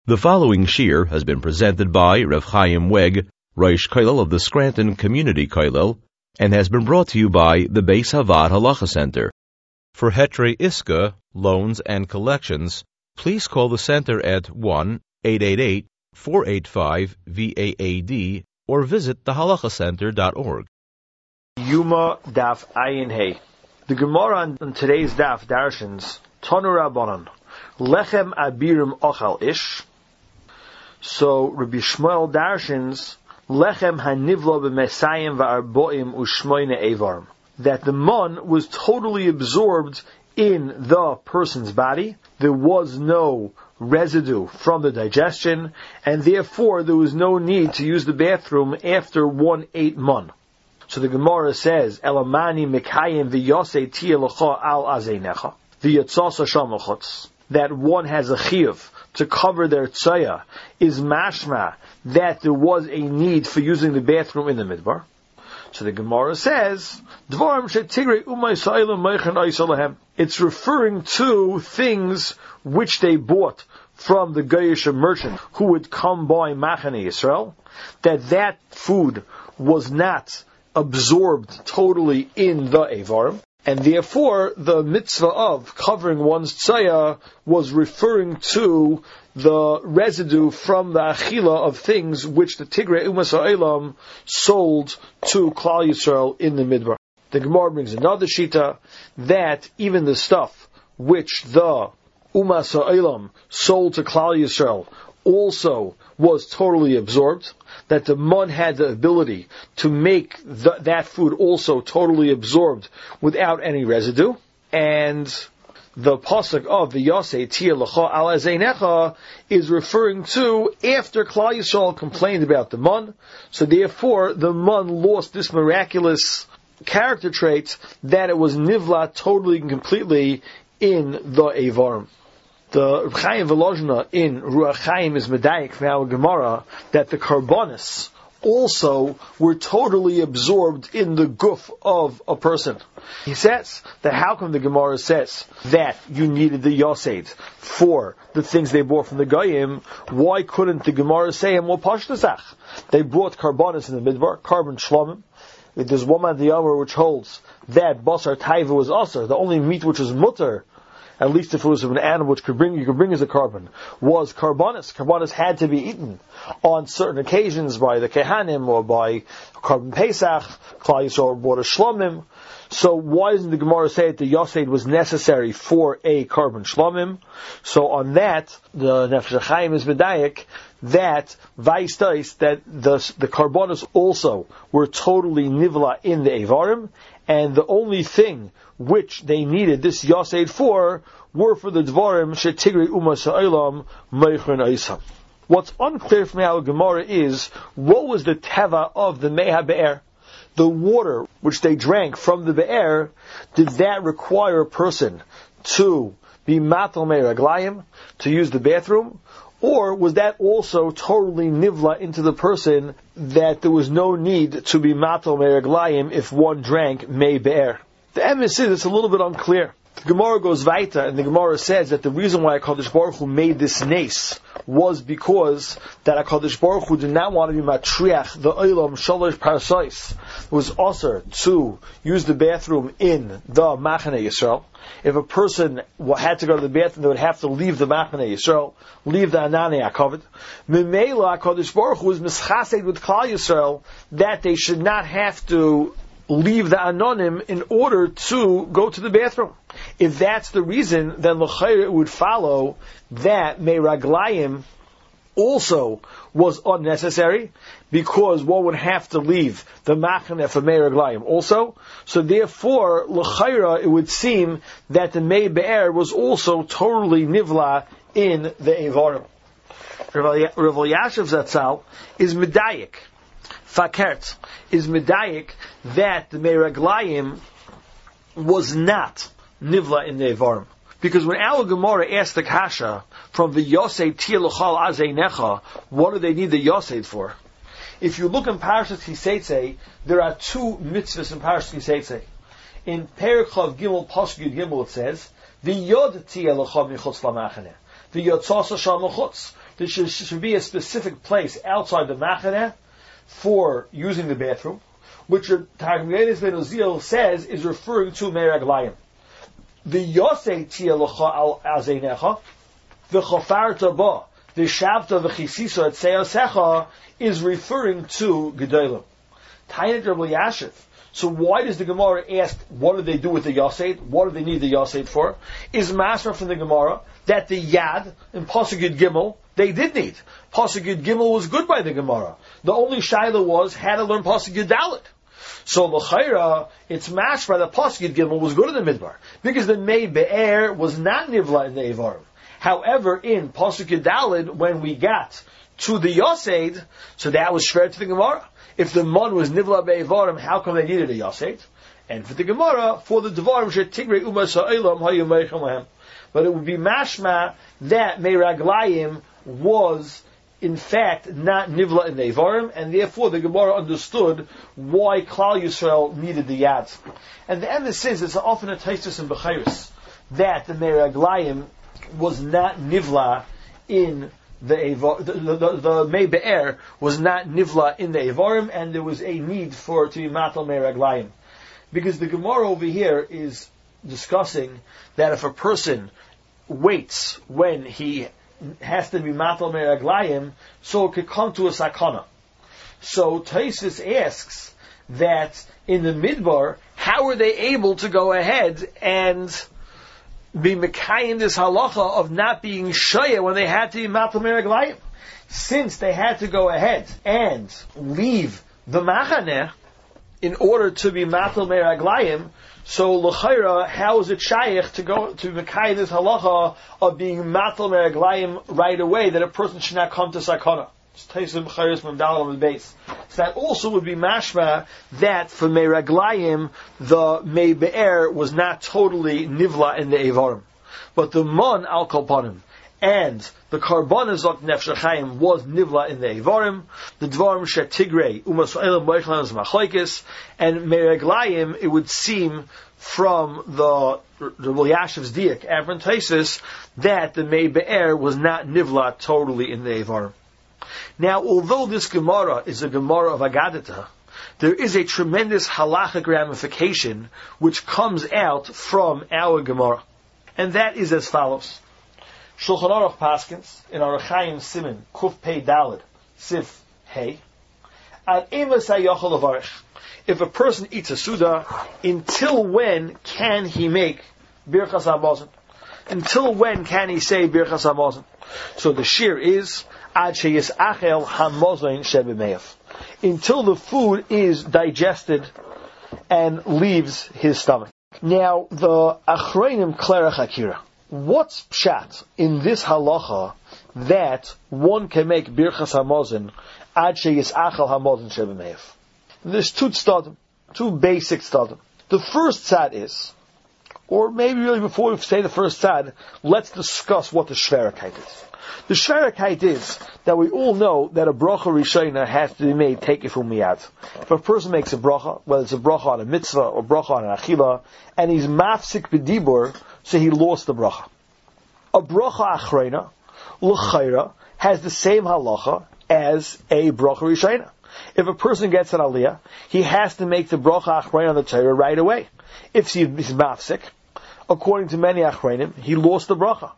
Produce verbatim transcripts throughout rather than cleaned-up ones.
The following shir has been presented by Rav Chaim Weg, Rosh Kollel of the Scranton Community Kollel, and has been brought to you by the Beis Havad Halacha Center. For Hetrei Iska, loans and collections, please call the center at one eight eight eight, four eight five, V A A D or visit the halacha center dot org. Yuma Daf Ayin Hey. The Gemara on, on today's Daf Darshans, Tanu Rabbanan, Lechem Abirim Ochal Ish. So Rabbi Shmuel Darshans, Lechem Hanivlo B'Mesayim V'Arboim U'Shmoyne Evarim, that the mon was totally absorbed in the person's body. There was no residue from the digestion, and therefore there was no need to use the bathroom after one eight mon. So the Gemara says, Elamani Mekayim V'Yosei Tiyelecha Al Azeinecha V'Yotzasa Shamachotz, that one has a chiyuv to cover their tzaya, is mashma that there was a need for using the bathroom in the midbar. So the Gemara says, Dvarim shetigre umay sa'ilam meichan oisalahem. It's referring to things which they bought from the Goyish merchant who would come by Machane Yisrael, that that food was not absorbed totally in the Evarim, and therefore the mitzvah of covering one's tzaya was referring to the residue from the achila of things which the Tigrei Umas Ha'olam sold to Klal Yisrael in the Midbar. The Gemara brings another shita that even the stuff which the Umas Ha'olam sold to Klal Yisrael also was totally absorbed, that the mon had the ability to make the, that food also totally absorbed without any residue, and the pasuk of the Yosei Tia L'cha Al Azeinecha is referring to after Klal Yisrael complained about the mon, so therefore the mon lost this miraculous character trait that it was nivla totally and completely in the Evarim. The Reb Chaim Volozhina in Ruach Chaim is medayik from our Gemara that the karbonis also were totally absorbed in the guf of a person. He says that how come the Gemara says that you needed the yosed for the things they bought from the Goyim? Why couldn't the Gemara say well pashtasach? They brought karbonis in the midbar, carbon shlomim. There's one man the Yomer which holds that basar taiva was asr, the only meat which was mutter, at least if it was of an animal which could bring you could bring as a carbon, was karbonis. Karbonis had to be eaten on certain occasions by the kehanim or by carbon pesach. Klal Yisrael bought a shlomim. So why doesn't the Gemara say that the yosed was necessary for a carbon shlomim? So on that, the Nefesh Chaim is medayik that vaistais that the the karbonis also were totally nivla in the Evarim, and the only thing which they needed this yosed for were for the dvarim shetigri umas ha'olam meichon oisam. What's unclear from our Gemara is what was the teva of the mei ha'be'er, the water which they drank from the be'er. Did that require a person to be matal mei raglayim, to use the bathroom? Or was that also totally nivla into the person that there was no need to be matal meraglayim if one drank mei be'er? The emes is it's a little bit unclear. The Gemara goes weiter, and the Gemara says that the reason why HaKadosh Baruch Hu made this nace was because that HaKadosh Baruch Hu did not want to be matriach the olam shalosh parasais. It was also to use the bathroom in the Machane Yisrael. If a person had to go to the bathroom, they would have to leave the Machane Yisrael, leave the Ananei HaKavod. Memela HaKadosh Baruch Hu was mischased with Klal Yisrael that they should not have to leave the anonim in order to go to the bathroom. If that's the reason, then l'chayr it would follow that meiraglayim also was unnecessary, because one would have to leave the machane for meiraglayim also. So therefore, l'chayra it would seem that the mei be'er was also totally nivla in the evarim. Rav Elyashiv Zatzal is medayik. Fakert is medayik that the meiraglayim was not nivla in the evarim, because when our Gemara asked the kasha from the yosed tielachal azeinecha, what do they need the yosed for? If you look in Parashat Kiseitze, there are two mitzvahs in Parashat Kiseitze. In Perichav Gimel Pasuk Yud Gimel it says the yod tielachal michutz lamachane, the yotzasa shal mechutz. there should, should be a specific place outside the Machaneh for using the bathroom, which Targum Yenis Ben Uziel says is referring to Meraglayim. The Yosei Tia L'cha Al Azeinecha, the Chofarta Ba, the Shavta V'chisisa at Seyasecha is referring to Gedolim. Tainat Rabbi Yashiv. So why does the Gemara ask, what do they do with the Yosei? What do they need the Yosei for? Is Masra from the Gemara that the Yad in Pasuk Yud Gimel they did need. Pasuk Yud Gimel was good by the Gemara. The only shaila was how to learn Pasuk Yud Dalet. So l'chayra, it's mashra that Pasuk Yud Gimel was good in the Midbar because the Mei Be'er was not nivla in the Evarim. However, in Pasuk Yud Dalet, when we got to the Yoseid, so that was shver to the Gemara. If the Mon was nivla be'evarim, how come they needed a Yoseid? And for the Gemara, for the Devarim shetigre umas ha'elam hayu meichem lahem. But it would be mashma that Meiraglayim was in fact not nivla in the Evarim, and therefore the Gemara understood why Klal Yisrael needed the Yad. And the emphasis is often a Taisus in Bechiris that the Meiraglayim was not nivla in the Evar, the, the, the, the Mei Be'er was not nivla in the Evarim, and there was a need for it to be matal Meiraglayim. Because the Gemara over here is discussing that if a person waits when he has to be matal Meiraglayim, so it could come to a sakana. So Taisus asks that in the Midbar, how are they able to go ahead and be mekayim this halacha of not being shaya when they had to be matal Meiraglayim? Since they had to go ahead and leave the machaneh in order to be matal Meiraglayim, so l'chayra, how is it shaykh to go to mekayim this halacha of being matal Meiraglayim right away, that a person should not come to sakana? So that also would be mashma that for Meiraglayim the Mei Be'er was not totally nivla in the Evarim, but the Mon al Kolpanim and the Karbanazok Nefesh HaChaim was nivla in the Evarim. The Dvarim Shetigre Umas Elam Boichlan is Machlokes, and Meiraglayim, it would seem from the Rabbi Yashiv's diak Avron that the Mei Be'er was not nivla totally in the Evarim. Now, although this Gemara is a Gemara of Agadita, there is a tremendous halachic ramification which comes out from our Gemara, and that is as follows. Shulchan Aruch Paskins in Orach Chaim Siman Kuf Pei Daled Sif Hey Ad Emes HaYochel Levarich. If a person eats a suda, until when can he make Birchas HaMazon? Until when can he say Birchas HaMazon? So the shir is Ad Sheyis Achel HaMazon Shebemeif, until the food is digested and leaves his stomach. Now, the Achreinim Klerach Akira. What's pshat in this halacha that one can make Birchas HaMazon Ad Sheyis Achel HaMazon Shebemeif? There's two tzadim, two basic tzadim. The first tzad is, or maybe really before we say the first tzad, let's discuss what the shverikite is. The shverikite is that we all know that a bracha rishona has to be made tekefu miyad. If a person makes a bracha, whether it's a bracha on a mitzvah or bracha on an achila, and he's mafsik b'dibur, so he lost the bracha. A bracha achreina, l'chayra, has the same halacha as a bracha rishona. If a person gets an aliyah, he has to make the bracha achreina on the Torah right away. If he's mafsik, according to many achreinim, he lost the bracha.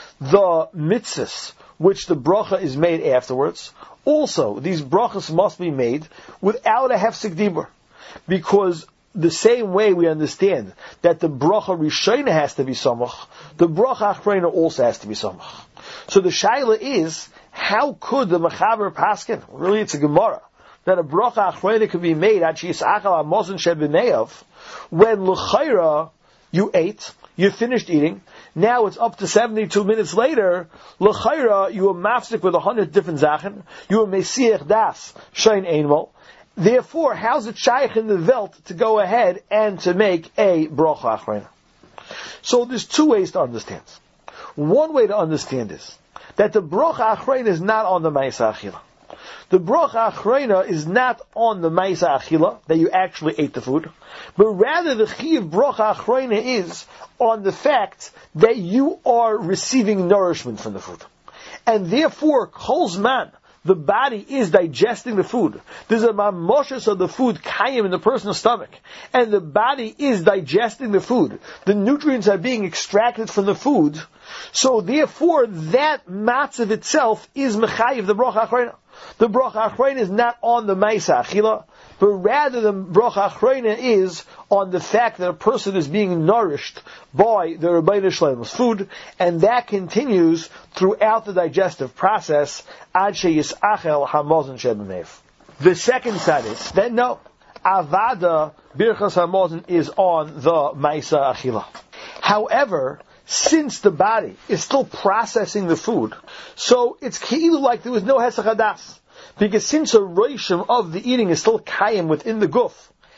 The mitzvahs, which the bracha is made afterwards, also, these brachas must be made without a hefsek dibur. Because the same way we understand that the bracha rishona has to be samach, the bracha achreina also has to be samach. So the shaila is, how could the mechaber paskin, really it's a gemara, that a bracha achreina could be made at sheyis achal hamazon shebemeyav, when l'chayra you ate, you finished eating, now it's up to seventy-two minutes later, l'chayra, you were mafsik with a hundred different zachen, you were mesiach das, shein einmal. Therefore, how's it shaykh in the velt to go ahead and to make a bracha achreina? So there's two ways to understand. One way to understand is that the bracha achreina is not on the ma'isa achila. The bracha achreina is not on the ma'isa achila, that you actually ate the food, but rather the chiyuv bracha achreina is on the fact that you are receiving nourishment from the food. and therefore kolzman, the body is digesting the food. There's a mamoshes of the food kayim in the person's stomach, and the body is digesting the food. The nutrients are being extracted from the food, so therefore that matzav itself is mechayiv the bracha achrona. The bracha achrona is not on the ma'isa achila, but rather the bracha achrona is on the fact that a person is being nourished by the Rebbeinu Shlomo's food, and that continues throughout the digestive process ad sheyisachel hamazon shebemev. The second side is that no, avada birchas hamazon is on the ma'isa achila. However, since the body is still processing the food, so it's keilu like there was no hesach hadas. Because since a roshim of the eating is still kayim within the guf,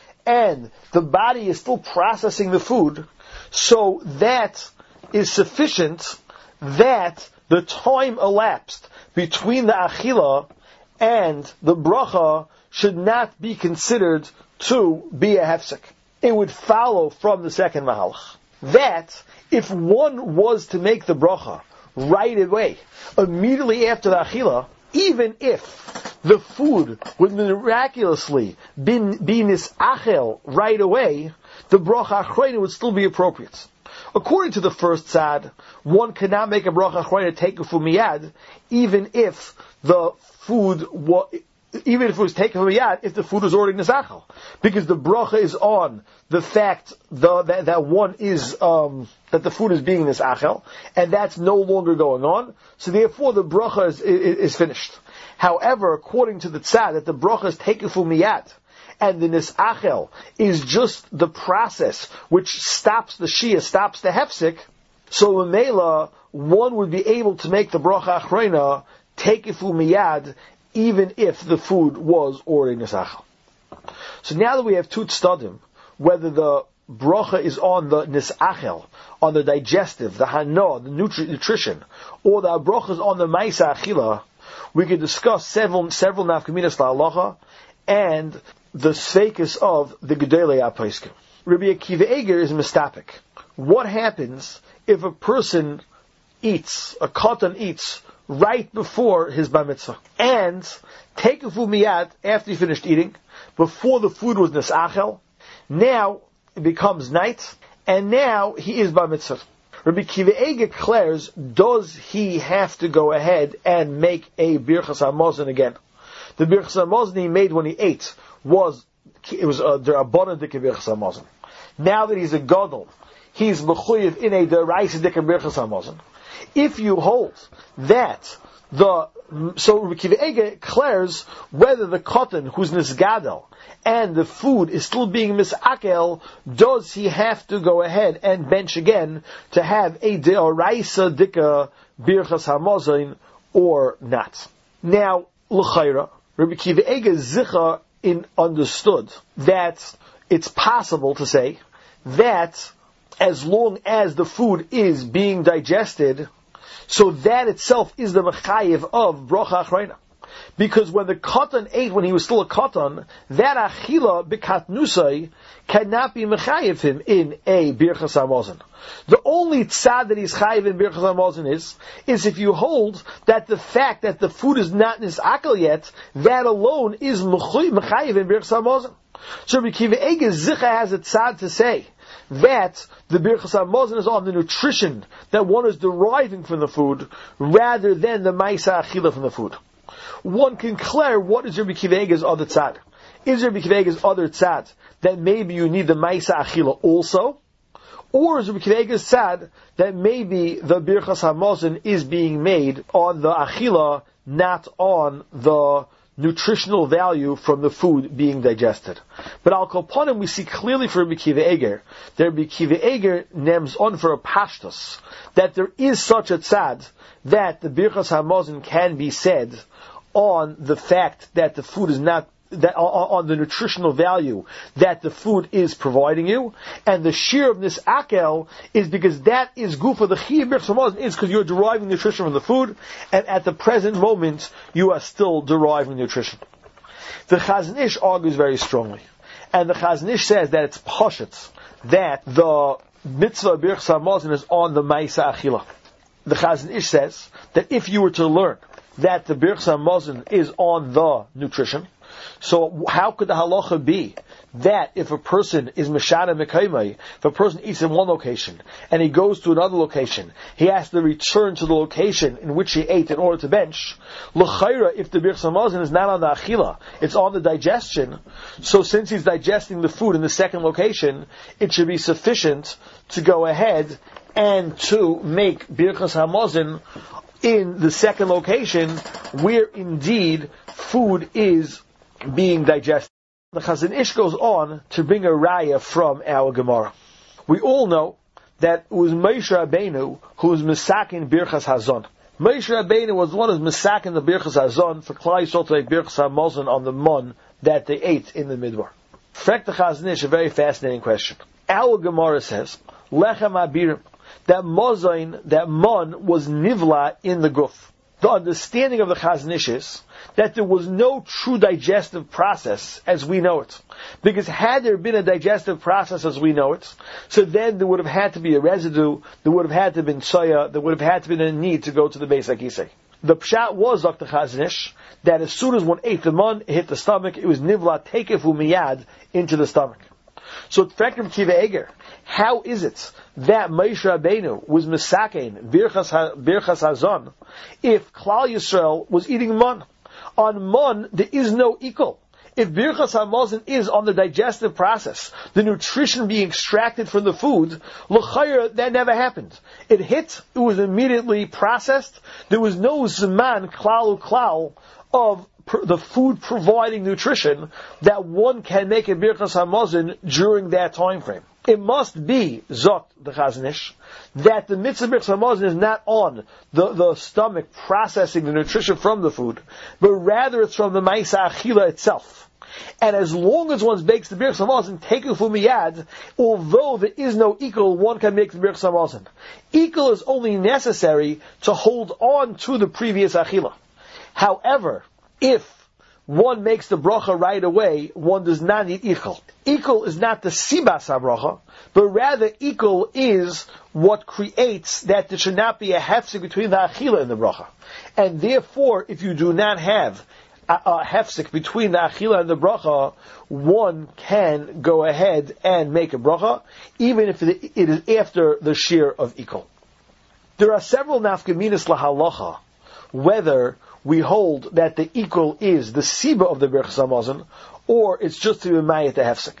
and the body is still processing the food, so that is sufficient that the time elapsed between the achila and the bracha should not be considered to be a hefsek. It would follow from the second mahalach that if one was to make the bracha right away, immediately after the achila, even if the food would miraculously be, be nisachel right away, the bracha achrona would still be appropriate. According to the first tzad, one cannot make a bracha achrona taken from miyad, even if the food was, even if it was taken from miyad, if the food was already nisachel, because the bracha is on the fact the, that, that one is um, that the food is being nisachel, and that's no longer going on. So therefore, the bracha is, is, is finished. However, according to the tzad, that the bracha is taken from miyad, and the nisachel is just the process which stops the shia, stops the hefsek, so Lamela, one would be able to make the bracha achrona tekifu miyad, even if the food was already nisachel. So now that we have two tzadim, whether the bracha is on the nisachel, on the digestive, the hano, the nutri- nutrition, or the bracha is on the ma'isa achila, we can discuss several several nafkaminas la'alacha and the sveikus of the Gedolei HaPoskim. Rabbi Akiva Eiger is mistapik. What happens if a person eats, a katan eats, right before his bar mitzvah, and take a food miyad after he finished eating, before the food was nisachel, now it becomes night, and now he is bar mitzvah. Rabbi Akiva Eiger declares, does he have to go ahead and make a birchas hamazon again? The birchas hamazon he made when he ate was, it was a derabbanan dik birchas hamazon. Now that he's a gadol, he's mechuyev in a deraisa dik birchas hamazon. If you hold that the, so Rabbi Akiva Eiger declares whether the cotton who's nisgadel and the food is still being misakel, does he have to go ahead and bench again to have a deoraisa dika birchas hamazon or not? Now, l'chayra, Rabbi Akiva Eiger zicha in understood that it's possible to say that as long as the food is being digested, so that itself is the mechayiv of bracha achrona. Because when the katan ate when he was still a katan, that achila b'katnusai cannot be mechayiv him in a birchas hamazon. The only tzad that he's chayiv in birchas hamazon is, is if you hold that the fact that the food is not nisakel yet, that alone is mechayiv in birchas hamazon. So Rabbi Akiva Eiger zicha has a tzad to say that the birchas hamazon is on the nutrition that one is deriving from the food, rather than the ma'isa achila from the food. One can declare what is Rabbi Akiva Eiger's other tzad. Is Rabbi Akiva Eiger's other tzad that maybe you need the ma'isa achila also? Or is Rabbi Akiva Eiger's tzad that maybe the birchas hamazon is being made on the achila, not on the nutritional value from the food being digested? But al kol panim, we see clearly for Rabbi Akiva Eiger that Rabbi Akiva Eiger nems on for a pashtus, that there is such a tzad that the birchas hamazon can be said on the fact that the food is not, that on the nutritional value that the food is providing you, and the shear of this akel is because that is gufa. The chiyuv birchas hamazon is because you're deriving nutrition from the food, and at the present moment you are still deriving nutrition. The Chazon Ish argues very strongly, and the Chazon Ish says that it's pashut that the mitzvah birchas hamazon is on the ma'isa achila. the Chazon Ish says that if you were to learn that the Birchas Hamazon is on the nutrition, so how could the halacha be that if a person is Meshana Mekaymai, if a person eats in one location and he goes to another location, he has to return to the location in which he ate in order to bench? L'chayra, if the Birchas Hamazon is not on the achila, it's on the digestion, so since he's digesting the food in the second location, it should be sufficient to go ahead and to make Birchas Hamazon in the second location where indeed food is being digested. The Chazon Ish goes on to bring a raya from our Gemara. We all know that it was Moshe Rabbeinu who was Misakin Birchas Hazon. Moshe Rabbeinu was the one who was Misakin the Birchas Hazon for Klal Yisrael to make Birchas Hamazon on the mon that they ate in the Midbar. Frek the Chazon Ish, a very fascinating question. Our Gemara says, Lechem Abirim, that mozain, that mon, was nivla in the guf. The understanding of the Chazon Ish is that there was no true digestive process as we know it. Because had there been a digestive process as we know it, so then there would have had to be a residue, there would have had to have been soya, there would have had to have been a need to go to the Beis HaKisei. The pshat was, Doctor Chazon Ish, that as soon as one ate the mon, it hit the stomach, it was nivla tekefu miyad into the stomach. So, Tfekrim Kiva Eger, how is it that Moshe Rabbeinu was Mesakein, Birchas Hazon, if Klal Yisrael was eating mon? On mon, there is no equal. If Birchas Hamazon is on the digestive process, the nutrition being extracted from the food, l'chayra, that never happened. It hit, it was immediately processed, there was no zman, klal klal, of the food providing nutrition that one can make a Birchas Hamazon during that time frame. It must be, Zot, the Chazon Ish, that the mitzvah Birchas Hamazon is not on the, the stomach processing the nutrition from the food, but rather it's from the Ma'isa Achila itself. And as long as one bakes the Birchas Hamazon, tekefu miyad, although there is no equal, one can make the Birchas Hamazon. Equal is only necessary to hold on to the previous Achila. However, if one makes the bracha right away, one does not need ikul. Ikul is not the sibas habracha, but rather ikul is what creates that there should not be a hefsek between the achila and the bracha. And therefore, if you do not have a, a hefsek between the achila and the bracha, one can go ahead and make a bracha, even if it is after the shear of ikul. There are several nafkaminas lahalacha, whether we hold that the equal is the siba of the Birchas Hamazon, or it's just to be mayat the hefsek.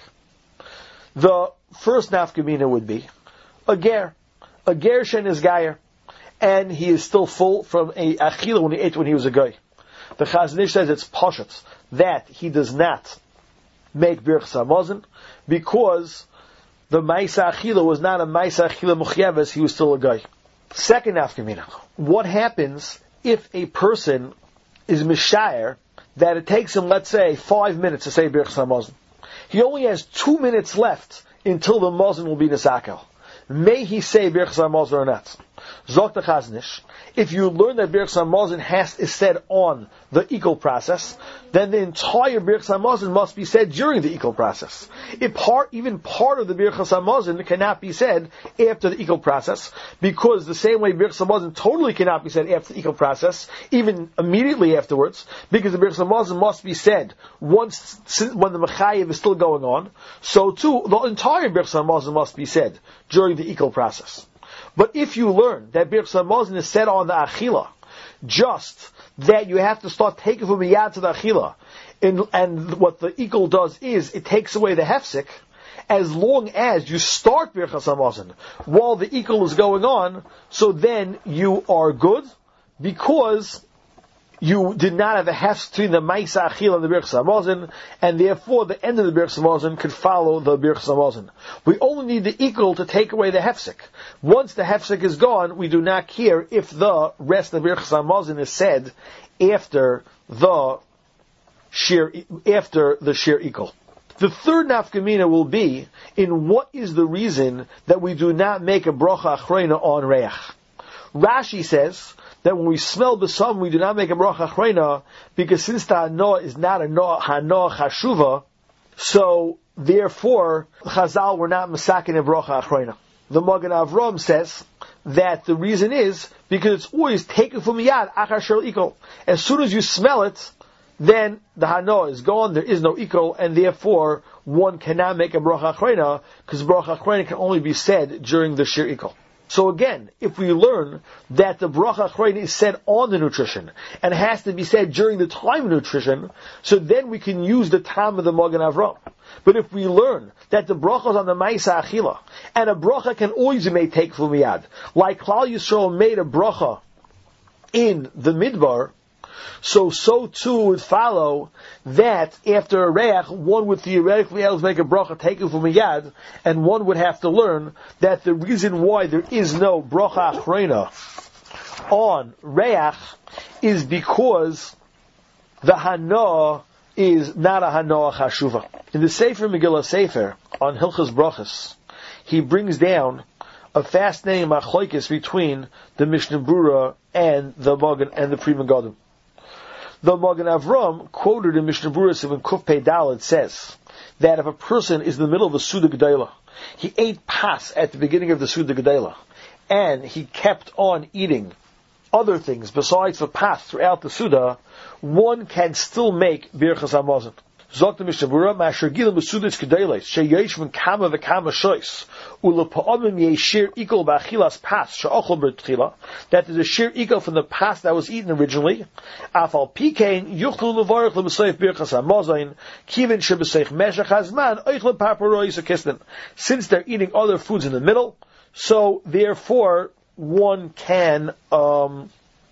The first nafkamina would be a ger, a ger shen is gayer, and he is still full from a achila when he ate when he was a guy. The Chazon Ish says it's pashat that he does not make Birchas Hamazon because the ma'isa achila was not a ma'isa achila muchyeves, he was still a guy. Second nafkamina, what happens if a person is mishayer that it takes him, let's say, five minutes to say Birchas Hamazon. He only has two minutes left until the mazon will be nesakel. May he say Birchas Hamazon or not? Zok the Chazon Ish, if you learn that Birchas Hamazon has is said on the equal process, then the entire Birchas Hamazon must be said during the equal process. If part, even part of the Birchas Hamazon cannot be said after the equal process, because the same way Birchas Hamazon totally cannot be said after the equal process, even immediately afterwards, because the Birchas Hamazon must be said once when the Mechayev is still going on. So too, the entire Birchas Hamazon must be said during the equal process. But if you learn that Birchas Hamazon is said on the Achila, just that you have to start taking from Miyad to the Achila, and, and what the equal does is, it takes away the Hefsik, as long as you start Birchas Hamazon while the equal is going on, so then you are good, because you did not have a hefsek between the Ma'isa Achila and the Birchas Hamazon, and therefore the end of the Birchas Hamazon could follow the Birchas Hamazon. We only need the equal to take away the hefsek. Once the hefsek is gone, we do not care if the rest of the Birchas Hamazon is said after the sheer, after the sheer equal. The third nafkamina will be in what is the reason that we do not make a bracha achreina on reach. Rashi says that when we smell besam, we do not make a bracha achreina, because since the hanoah is not a hanoah chashuva, so therefore Chazal were not masakin a bracha achreina. The Magen Avram says that the reason is because it's always taken from yad achar shel ikol. As soon as you smell it, then the hano is gone. There is no ikol, and therefore one cannot make a bracha achrona because bracha achrona can only be said during the shir ikol. So again, if we learn that the bracha achrona is said on the nutrition and has to be said during the time of nutrition, so then we can use the time of the Magen Avram. But if we learn that the bracha is on the Ma'isa Achila, and a bracha can always be made take from miyad, like Klal Yisrael made a bracha in the Midbar, so so too would follow that after a reach, one would theoretically else make a bracha taken from miyad, and one would have to learn that the reason why there is no bracha achrona on reach is because the hana is not a hana chashuva. In the Sefer Megillah Sefer on Hilchas Brachas, he brings down a fascinating machlokes between the Mishnah Berurah and the Magen and the Pri Megadim. The Magen Avram, quoted in Mishnah Berurah when Kuf Pei Daled, says that if a person is in the middle of a Suda Gedolah, he ate pas at the beginning of the Suda Gedolah, and he kept on eating other things besides the pas throughout the Suda, one can still make Birchas HaMazon. Zok the Mishnah Berurah, Masher Gilim B'Sudas Gedolos, Sheyesh Min Kama V'Kama Shois, U'Lepa'amim Yeshir Ikol B'Achilas Pas, She'ochel B'Tchila, that there's a shir ikol from the pas that was eaten originally, Afal Pikein, Yuchlu Levarech L'B'Seif Birchas HaMazon, Kivin She'B'Seich Meshach HaZman, Oichle Paparois Ukistin. Since they're eating other foods in the middle, so therefore, one can, um,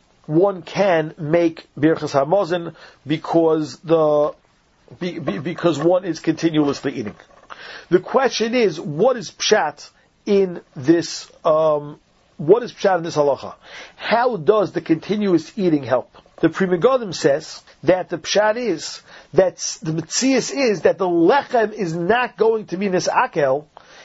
one can make Birchas HaMazon because the, Be, be, because one is continuously eating. The question is, what is pshat in this? Um, what is pshat in this halacha? How does the continuous eating help? The Pri Megadim says that the pshat is that the metzias is that the lechem is not going to be nisakel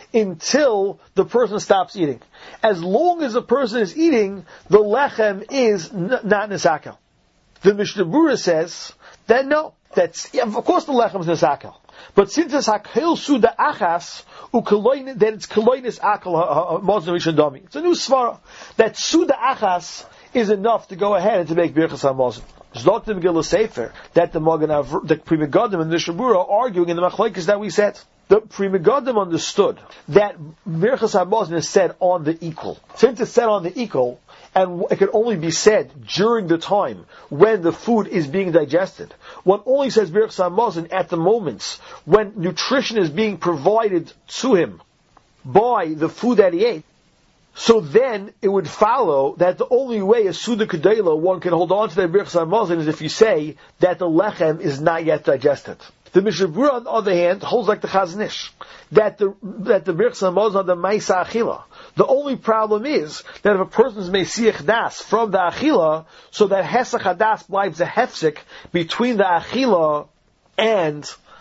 until the person stops eating. As long as the person is eating, the lechem is n- not nisakel. The Mishnah Berurah says that no. That's, yeah, of course the lechem is nisakel. But since it's hakel suda achas, then it's koloinis akel mazon rishon dami. It's a new svara. That suda achas is enough to go ahead and to make birchas hamazon. Zok the Megillah Sefer, that the Magen Avram, the Pri Megadim and the Mishnah Berurah are arguing in the machlokes that we said. The Pri Megadim understood that birchas hamazon is said on the equal. Since it's said on the equal, and it can only be said during the time when the food is being digested. One only says Birchas HaMazon at the moments when nutrition is being provided to him by the food that he ate. So then it would follow that the only way a Suda Kedela one can hold on to their Birchas HaMazon is if you say that the lechem is not yet digested. The Mishnah Berurah, on the other hand, holds like the Chazon Ish, that the that the Birchas HaMazon are the Ma'isa Achila. The only problem is that if a person is Meisiach Das from the Achila, so that Hesach HaDas bleibt a hefsek between the Achila and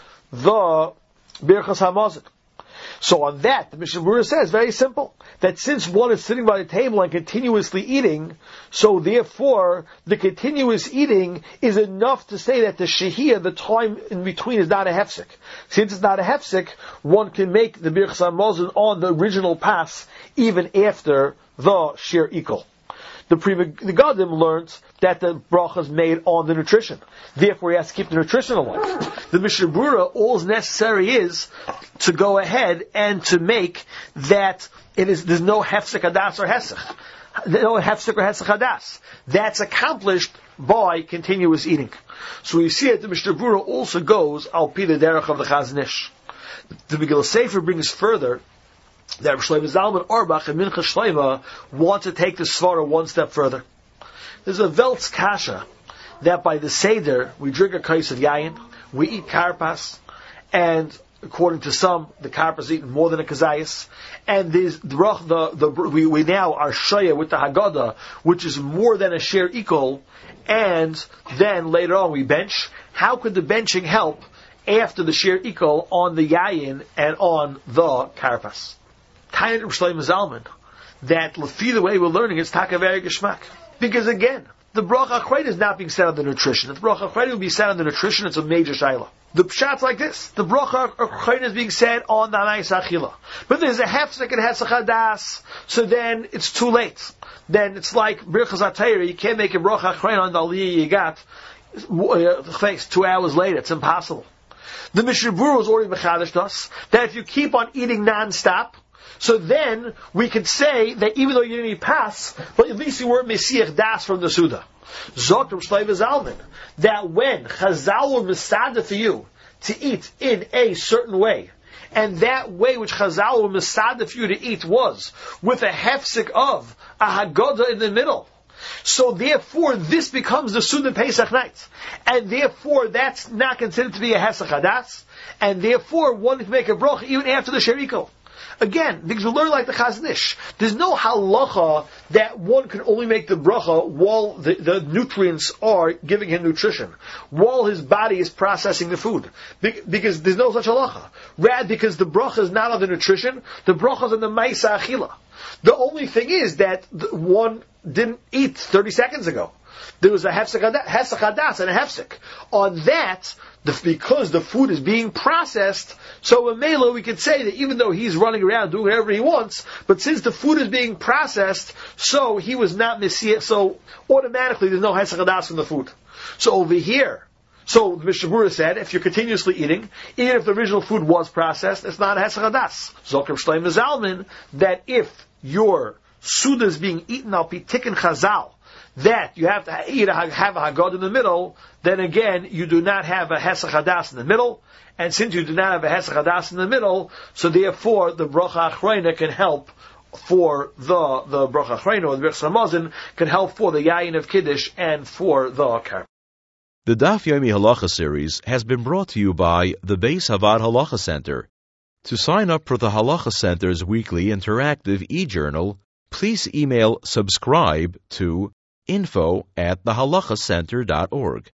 the Birchas HaMazon. So on that, the Mishnah Berurah says, very simple, that since one is sitting by the table and continuously eating, so therefore, the continuous eating is enough to say that the shehiyah, the time in between, is not a hefsek. Since it's not a hefsek, one can make the Birchas HaMazon on the original pass, even after the shir ikol. The Pri Megadim learned that the bracha is made on the nutrition. Therefore, he has to keep the nutrition alive. The Mishnah Berurah, all is necessary is to go ahead and to make that it is there's no hefsek hadas or hesech, no hefsek or hesech hadas. That's accomplished by continuous eating. So you see that the Mishnah Berurah also goes al pi the derech of the Chazon Ish. The Megillah Sefer brings further that Shlomo Zalman Auerbach and Mincha Shlomo want to take the svara one step further. There's a Veltz kasha that by the Seder we drink a kais of yayin, we eat karpas, and according to some, the karpas is eaten more than a kazayas, and there's the, the, the we, we now are shaya with the Haggadah, which is more than a share ikol, and then later on we bench. How could the benching help after the share ikol on the yayin and on the karpas? Tainat Shlomo Zalman, that lefi the way we're learning, it's taka very geschmack. Because again, the bracha achreina is not being said on the nutrition. If the bracha achreina would be said on the nutrition, it's a major shayla. The pshat's like this. The bracha achreina is being said on the anais achila. But there's a hefsek and hesach hadas, so then it's too late. Then it's like birchas atayra, you can't make a bracha achreina on the aliyah you got uh, two hours later. It's impossible. The Mishnah Berurah was already mechadish us that if you keep on eating non-stop, so then we could say that even though you didn't eat pas, but at least you weren't mesiach das from the Suda. Zot Shleiva Zalman, that when Chazal were misada for you to eat in a certain way, and that way which Chazal were misada for you to eat was with a hefsek of a Haggadah in the middle, so therefore this becomes the Suda Pesach night, and therefore that's not considered to be a Hesach Hadas, and therefore one can make a broch even after the Sheriko. Again, because we learn like the Chazon Ish, there's no halacha that one can only make the bracha while the, the nutrients are giving him nutrition, while his body is processing the food. Be- because there's no such halacha. Rather, because the bracha is not on the nutrition, the bracha is on the Maisa Achila. The only thing is that the one didn't eat thirty seconds ago. There was a hefsek hadas and a hefsek. On that, the, because the food is being processed, so in Mela we could say that even though he's running around doing whatever he wants, but since the food is being processed, so he was not messiah, so automatically there's no hefsek hadas from the food. So over here, so the Mishnah Berurah said, if you're continuously eating, even if the original food was processed, it's not a hefsek hadas. Zoker Shleiva Zalman, that if your Suda is being eaten al pi tikkun Chazal, that you have to eat a, have a Haggadah in the middle, then again, you do not have a Hesach Hadas in the middle, and since you do not have a Hesach Hadas in the middle, so therefore the Bracha Achreina can help for the, the Bracha Achreina, or the Birchas Hamazon, can help for the Yayin of Kiddush and for the Karban. The Daf Yomi Halacha series has been brought to you by the Beis Havad Halacha Center. To sign up for the Halacha Center's weekly interactive e-journal, please email subscribe to info at the halacha center dot org.